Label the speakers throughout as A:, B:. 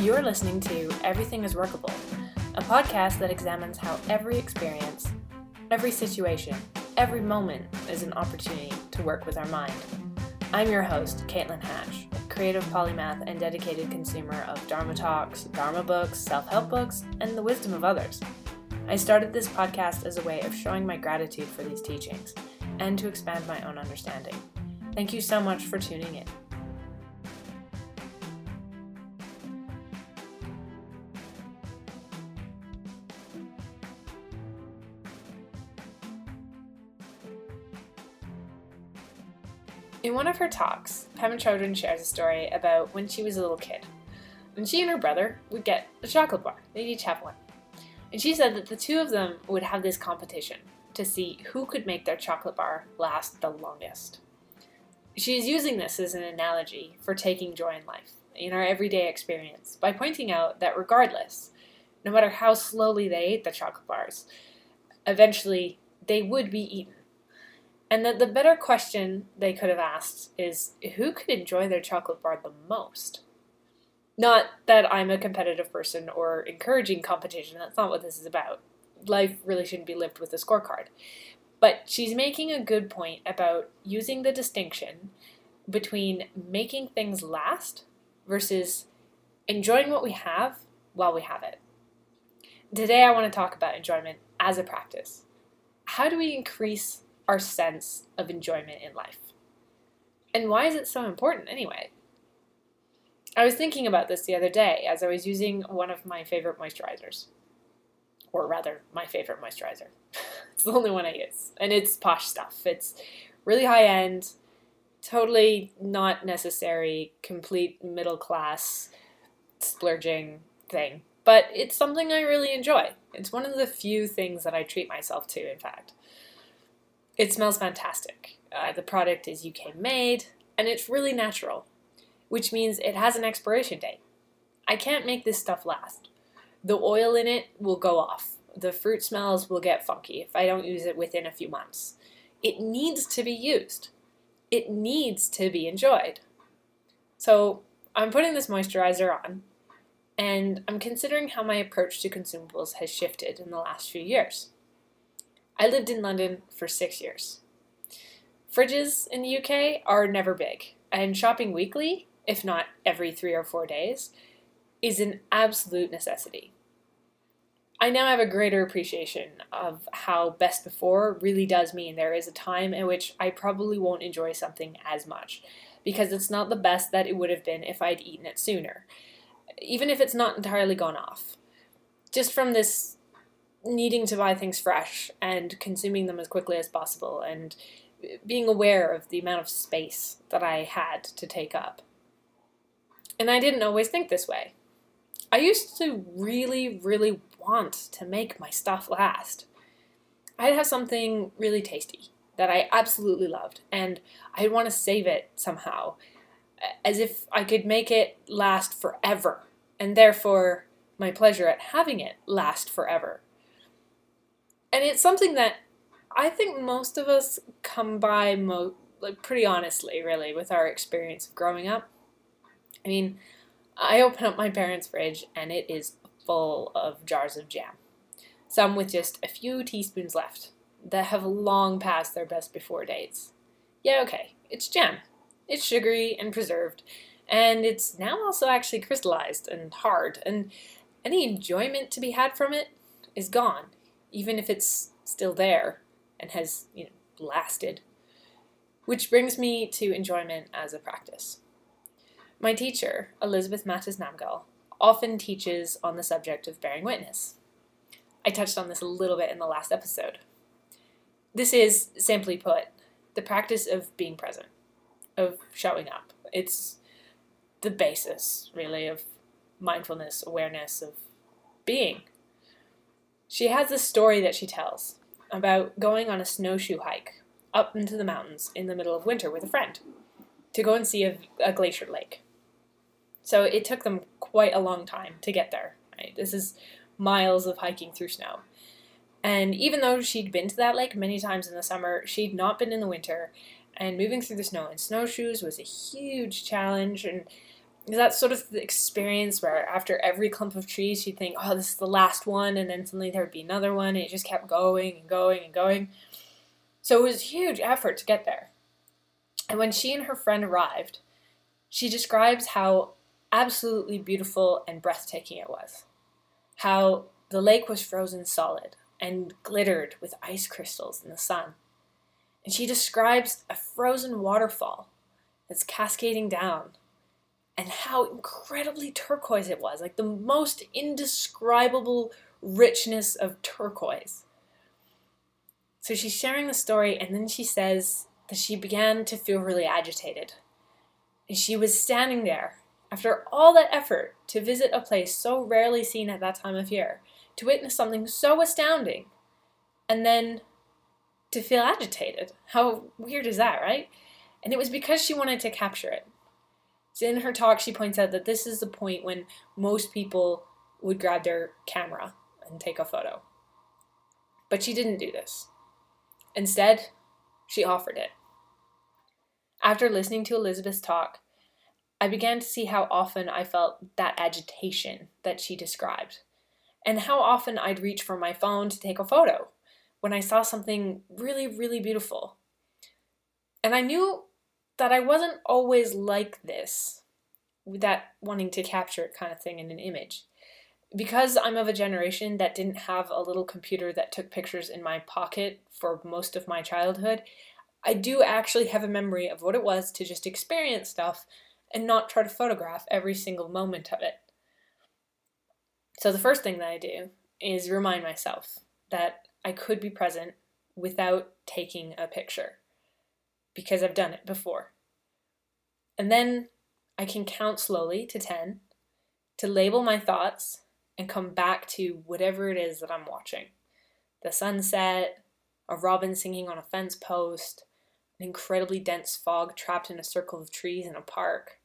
A: You're listening to Everything is Workable, a podcast that examines how every experience, every situation, every moment is an opportunity to work with our mind. I'm your host, Caitlin Hatch, creative polymath and dedicated consumer of Dharma talks, Dharma books, self-help books, and the wisdom of others. I started this podcast as a way of showing my gratitude for these teachings and to expand my own understanding. Thank you so much for tuning in. In one of her talks, Pema Chodron shares a story about when she was a little kid. And she and her brother would get a chocolate bar. They'd each have one. And she said that the two of them would have this competition to see who could make their chocolate bar last the longest. She's using this as an analogy for taking joy in life, in our everyday experience, by pointing out that regardless, no matter how slowly they ate the chocolate bars, eventually they would be eaten. And that the better question they could have asked is, who could enjoy their chocolate bar the most? Not that I'm a competitive person or encouraging competition, that's not what this is about. Life really shouldn't be lived with a scorecard. But she's making a good point about using the distinction between making things last versus enjoying what we have while we have it. Today I want to talk about enjoyment as a practice. How do we increase our sense of enjoyment in life? And why is it so important anyway? I was thinking about this the other day as I was using one of my favorite moisturizers. Or rather, my favorite moisturizer. It's the only one I use. And it's posh stuff. It's really high end, totally not necessary, complete middle class, splurging thing. But it's something I really enjoy. It's one of the few things that I treat myself to, in fact. It smells fantastic. The product is UK made, and it's really natural, which means it has an expiration date. I can't make this stuff last. The oil in it will go off. The fruit smells will get funky if I don't use it within a few months. It needs to be used. It needs to be enjoyed. So I'm putting this moisturizer on, and I'm considering how my approach to consumables has shifted in the last few years. I lived in London for 6 years. Fridges in the UK are never big, and shopping weekly, if not every 3 or 4 days, is an absolute necessity. I now have a greater appreciation of how best before really does mean there is a time in which I probably won't enjoy something as much, because it's not the best that it would have been if I'd eaten it sooner, even if it's not entirely gone off. Just from this needing to buy things fresh and consuming them as quickly as possible and being aware of the amount of space that I had to take up. And I didn't always think this way. I used to really, really want to make my stuff last. I'd have something really tasty that I absolutely loved, and I'd want to save it somehow, as if I could make it last forever, and therefore my pleasure at having it last forever. And it's something that I think most of us come by pretty honestly, really, with our experience of growing up. I mean, I open up my parents' fridge and it is full of jars of jam. Some with just a few teaspoons left that have long passed their best before dates. Yeah, okay, it's jam. It's sugary and preserved, and it's now also actually crystallized and hard, and any enjoyment to be had from it is gone, even if it's still there and has, lasted. Which brings me to enjoyment as a practice. My teacher, Elizabeth Matas Namgal, often teaches on the subject of bearing witness. I touched on this a little bit in the last episode. This is, simply put, the practice of being present, of showing up. It's the basis, really, of mindfulness, awareness, of being. She has this story that she tells about going on a snowshoe hike up into the mountains in the middle of winter with a friend to go and see a glacier lake. So it took them quite a long time to get there. Right? This is miles of hiking through snow. And even though she'd been to that lake many times in the summer, she'd not been in the winter, and moving through the snow in snowshoes was a huge challenge, and That's sort of the experience where after every clump of trees, she'd think, oh, this is the last one, and then suddenly there'd be another one, and it just kept going and going and going. So it was a huge effort to get there. And when she and her friend arrived, she describes how absolutely beautiful and breathtaking it was. How the lake was frozen solid and glittered with ice crystals in the sun. And she describes a frozen waterfall that's cascading down, and how incredibly turquoise it was, like the most indescribable richness of turquoise. So she's sharing the story, and then she says that she began to feel really agitated. And she was standing there, after all that effort to visit a place so rarely seen at that time of year, to witness something so astounding, and then to feel agitated. How weird is that, right? And it was because she wanted to capture it. So in her talk, she points out that this is the point when most people would grab their camera and take a photo. But she didn't do this. Instead, she offered it. After listening to Elizabeth's talk, I began to see how often I felt that agitation that she described, and how often I'd reach for my phone to take a photo when I saw something really, really beautiful. And I knew that I wasn't always like this, that wanting to capture it kind of thing in an image. Because I'm of a generation that didn't have a little computer that took pictures in my pocket for most of my childhood, I do actually have a memory of what it was to just experience stuff and not try to photograph every single moment of it. So the first thing that I do is remind myself that I could be present without taking a picture, because I've done it before. And then I can count slowly to 10 to label my thoughts and come back to whatever it is that I'm watching. The sunset, a robin singing on a fence post, an incredibly dense fog trapped in a circle of trees in a park.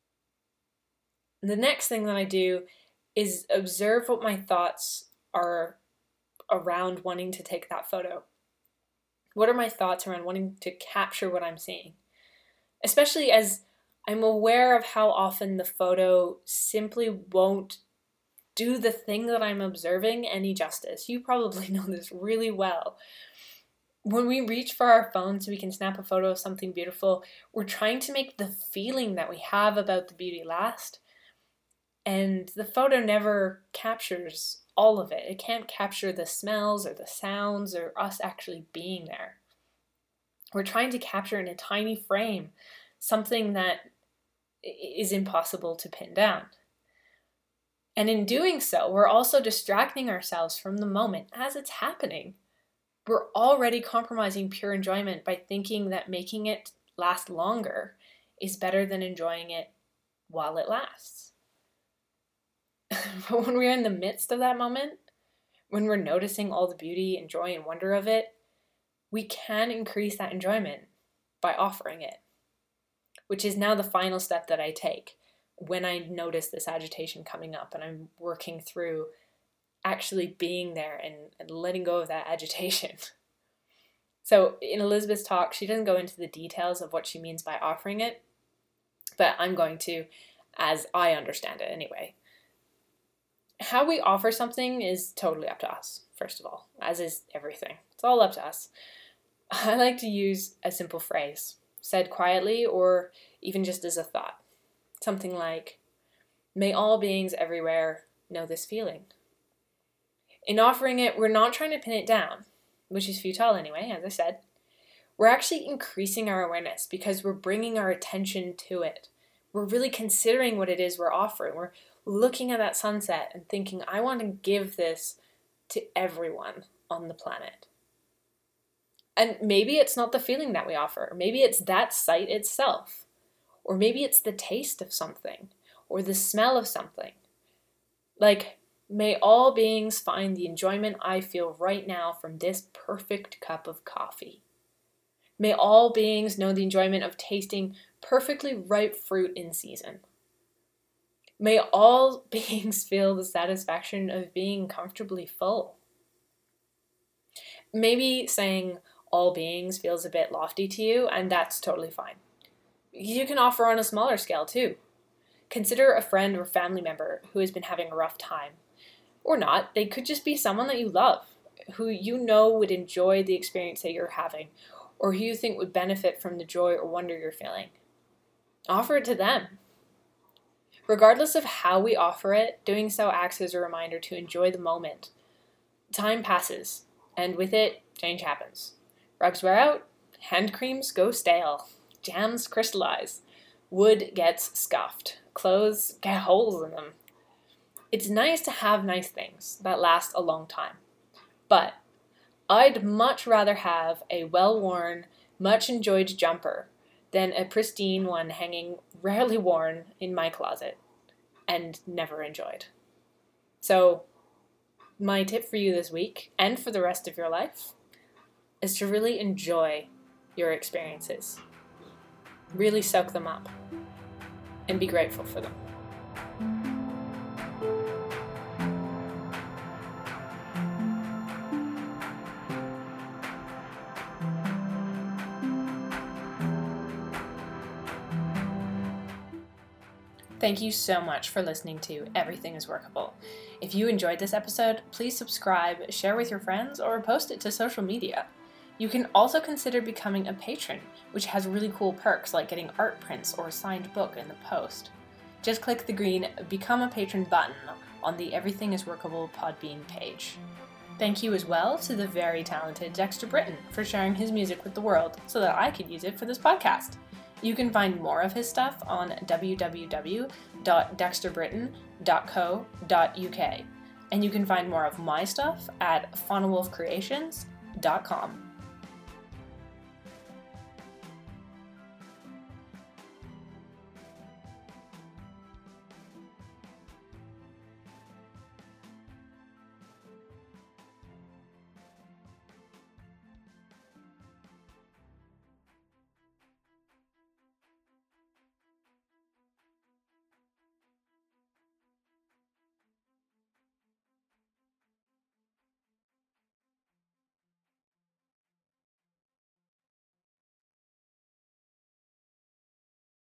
A: And the next thing that I do is observe what my thoughts are around wanting to take that photo. What are my thoughts around wanting to capture what I'm seeing? Especially as I'm aware of how often the photo simply won't do the thing that I'm observing any justice. You probably know this really well. When we reach for our phone so we can snap a photo of something beautiful, we're trying to make the feeling that we have about the beauty last. And the photo never captures all of it. It can't capture the smells or the sounds or us actually being there. We're trying to capture in a tiny frame something that is impossible to pin down. And in doing so, we're also distracting ourselves from the moment as it's happening. We're already compromising pure enjoyment by thinking that making it last longer is better than enjoying it while it lasts. But when we're in the midst of that moment, when we're noticing all the beauty and joy and wonder of it, we can increase that enjoyment by offering it, which is now the final step that I take when I notice this agitation coming up and I'm working through actually being there and letting go of that agitation. So in Elizabeth's talk, she doesn't go into the details of what she means by offering it, but I'm going to, as I understand it anyway. How we offer something is totally up to us, first of all, as is everything. It's all up to us. I like to use a simple phrase, said quietly or even just as a thought. Something like, may all beings everywhere know this feeling. In offering it, we're not trying to pin it down, which is futile anyway, as I said. We're actually increasing our awareness because we're bringing our attention to it. We're really considering what it is we're offering. We're looking at that sunset and thinking, I want to give this to everyone on the planet. And maybe it's not the feeling that we offer. Maybe it's that sight itself. Or maybe it's the taste of something. Or the smell of something. Like, may all beings find the enjoyment I feel right now from this perfect cup of coffee. May all beings know the enjoyment of tasting perfectly ripe fruit in season. May all beings feel the satisfaction of being comfortably full. Maybe saying all beings feels a bit lofty to you, and that's totally fine. You can offer on a smaller scale too. Consider a friend or family member who has been having a rough time. Or not, they could just be someone that you love, who you know would enjoy the experience that you're having, or who you think would benefit from the joy or wonder you're feeling. Offer it to them. Regardless of how we offer it, doing so acts as a reminder to enjoy the moment. Time passes, and with it, change happens. Rugs wear out, hand creams go stale, jams crystallize, wood gets scuffed, clothes get holes in them. It's nice to have nice things that last a long time, but I'd much rather have a well-worn, much-enjoyed jumper than a pristine one hanging rarely worn in my closet and never enjoyed. So, my tip for you this week, and for the rest of your life, is to really enjoy your experiences. Really soak them up, and be grateful for them. Thank you so much for listening to Everything is Workable. If you enjoyed this episode, please subscribe, share with your friends, or post it to social media. You can also consider becoming a patron, which has really cool perks like getting art prints or a signed book in the post. Just click the green Become a Patron button on the Everything is Workable Podbean page. Thank you as well to the very talented Dexter Britton for sharing his music with the world so that I could use it for this podcast. You can find more of his stuff on www.dexterbritton.co.uk, and you can find more of my stuff at faunawolfcreations.com.